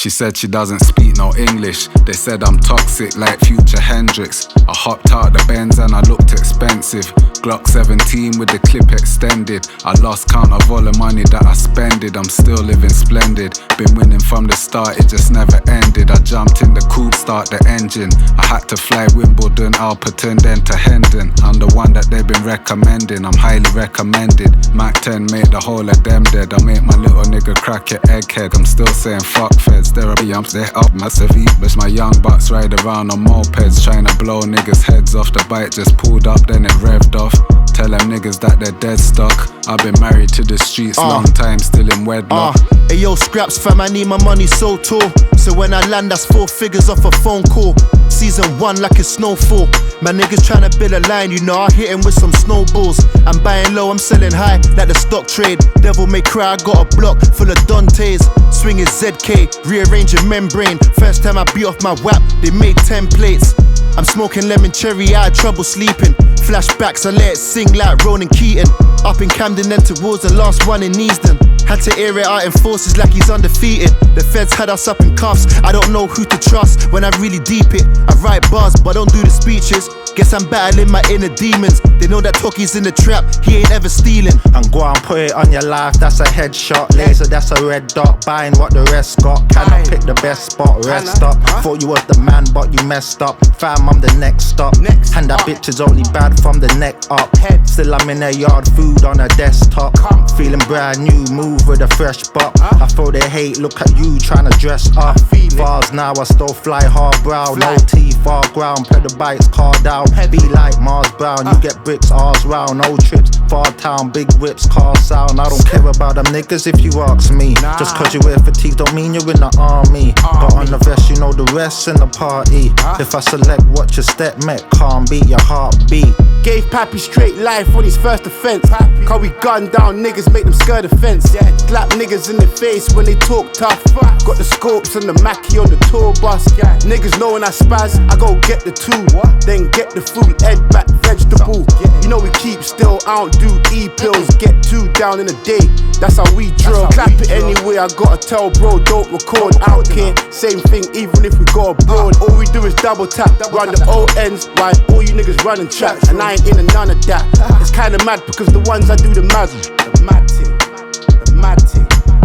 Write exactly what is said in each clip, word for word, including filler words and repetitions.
She said she doesn't speak no English. They said I'm toxic like Future Hendrix. I hopped out the Benz and I looked expensive. Glock seventeen with the clip extended. I lost count of all the money that I spended. I'm still living splendid. Been winning from the start, it just never ended. I jumped in the coupe, start the engine. I had to fly Wimbledon, Alperton, then to Hendon. I'm the one that they've been recommending. I'm highly recommended. Mac ten make the whole of them dead. I make my little nigga crack your egghead. I'm still saying fuck feds. Therapy, I'm they up massive. But my young bucks ride around on mopeds, trying to blow niggas' heads off. The bike just pulled up, then it revved off. Tell them niggas that they're dead stuck. I've been married to the streets, uh, long time, still in wedlock. uh, Hey yo, scraps fam, I need my money so tall. So when I land, that's four figures off a phone call. Season one like it's snowfall. My niggas tryna build a line, you know I hit him with some snowballs. I'm buying low, I'm selling high, like the stock trade. Devil may cry, I got a block full of Dantes. Swinging Z K, rearranging membrane. First time I beat off my whap, they made ten plates. I'm smoking lemon cherry, I had trouble sleeping. Flashbacks, I let it sing like Ronan Keaton. Up in Camden, then towards the last one in Easton. Had to air it out in forces like he's undefeated. The feds had us up in cuffs, I don't know who to trust when I really deep it. I write bars, but don't do the speeches. Guess I'm battling my inner demons. They know that Toki's in the trap, he ain't ever stealing. And go and put it on your life, that's a headshot. Laser, that's a red dot, buying what the rest got. Cannot pick the best spot, rest up. Thought you was the man, but you messed up. Fam, I'm the next stop. And that bitch is only bad from the neck up. Still I'm in the yard, food on a desktop. Feeling brand new, move with a fresh buck. I feel they hate, look at you trying to dress up. Bars now, I still fly hard brow. No teeth, far ground, pedal bikes, car down. Be like Mars Brown, you get bricks, ours round. No trips, far town, big whips, car sound. I don't care about them niggas if you ask me. Just cause you wear fatigue don't mean you're in the army. But on the vest you know the rest in the party. If I select what your step met, can't beat your heartbeat. Gave Pappy straight life on his first offense. Cause we gun down niggas, make them skirt the fence. Slap niggas in the face when they talk tough. Got the scopes and the Mackie on the tour bus. Niggas know when I spaz, I go get the tool. Then get the food, head back, vegetable. You know we keep still, I don't do E-pills. Get two down in a day, that's how we drill. Clap it anyway, I gotta tell bro, don't record. I don't care, same thing even if we go abroad. All we do is double tap, run the O ends. While all you niggas running traps, and I ain't in none of that. It's kinda mad because the ones I do the mad, the mad thing, the mad thing.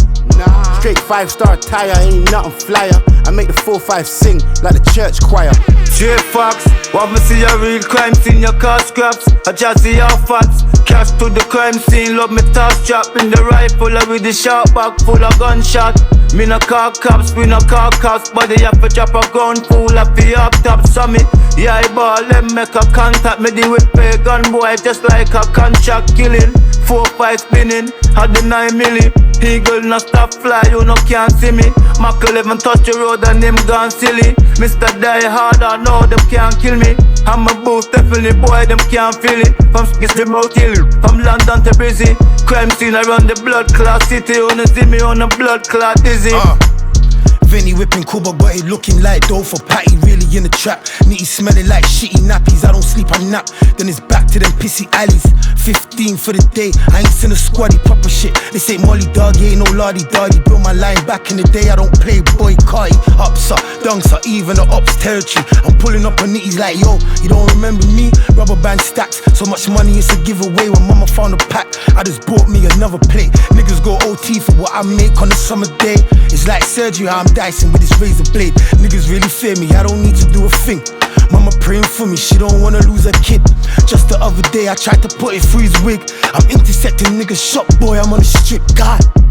Nah. Straight five star tire, ain't nothing flyer. I make the four five sing like the church choir. J-Fox, want me see your real crime scene, your car scraps. I just see your facts. Cash to the crime scene, love me toss strap in the rifle with the sharp back full of gunshot. Me no car cops, we no car cops, but they have to drop a gun full of the up top summit. Yeah, I ball them make a contact, me deal with pay gun boy just like a contract killing. Four five spinning, had the nine milli. Eagle no stop fly, you no can't see me. Mac eleven touch the road and them gone silly. Mister Die Hard, I know them can't kill me. I'm a boost, definitely boy, them can't feel it. From skis to Mount Hill, from London to Brizzy. Crime scene around the blood clot city. You wanna see me on the blood clot dizzy. uh. Vinny whipping Cuba, but it looking like dough for patty, really in the trap. Nitty smelling like shitty nappies, I don't sleep, I nap. Then it's back to them pissy alleys. Fifteen for the day, I ain't seen a squaddy, proper shit. They say Molly dog, ain't no lardy dardy. Built my line back in the day, I don't play boy carty. Ups up, dunks up, even the ups territory. I'm pulling up on nitties like, yo, you don't remember me? Rubber band stacks, so much money it's a giveaway. When mama found a pack, I just bought me another plate. Niggas go O T for what I make on a summer day. It's like surgery, how I'm dicing with this razor blade. Niggas really fear me, I don't need to do a thing. Mama praying for me, she don't wanna lose her kid. Just the other day I tried to put it through his wig. I'm intercepting niggas shop, boy, I'm on the strip, God.